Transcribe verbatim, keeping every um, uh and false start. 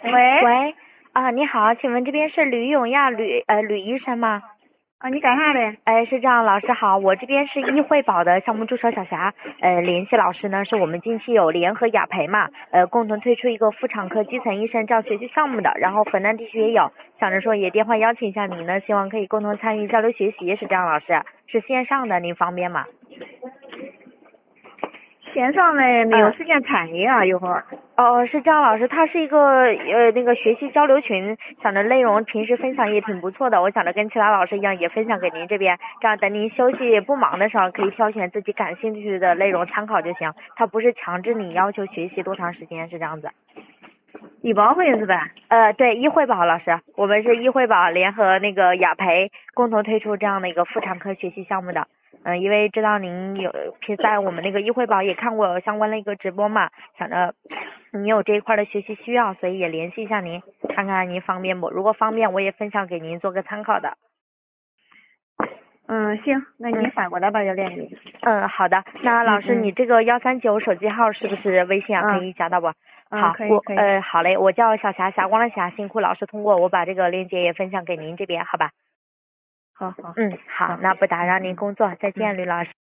喂， 喂，啊，你好，请问这边是吕永亚吕呃吕医生吗？ 啊，你干啥的？ 哎，是这样，老师好，我这边是易惠宝的项目助手小霞，呃，联系老师呢，是我们近期有联合雅培嘛，呃，共同推出一个妇产科基层医生教学习项目的，然后河南地区也有，想着说也电话邀请一下你呢，希望可以共同参与交流学习，是这样，老师，是线上的，您方便吗？ 线上的没有时间参与啊，一会儿。 哦，是这样，老师，它是一个呃那个学习交流群，想着内容平时分享也挺不错的，我想着跟其他老师一样也分享给您这边，这样等您休息不忙的时候，可以挑选自己感兴趣的内容参考就行，它不是强制你要求学习多长时间，是这样子。 医保会是吧？ 呃，对，易惠宝老师，我们是易惠宝联合那个雅培共同推出这样的一个妇产科学习项目的。嗯，因为知道您有在我们那个易惠宝也看过相关的一个直播嘛，想着你有这一块的学习需要，所以也联系一下您，看看您方便不？如果方便，我也分享给您做个参考的。 嗯，行，那你嗯发过来吧，就联系。 嗯，好的。那老师， 嗯嗯你这个幺三九手机号是不是微信啊？可嗯以加到不？ 嗯， 好， 可以可以。 我呃好嘞，我叫小霞，霞光的霞，辛苦老师通过我把这个链接也分享给您这边，好吧？ 好好嗯，好， 好， 那不打扰您嗯工作，再嗯。 见，吕老师。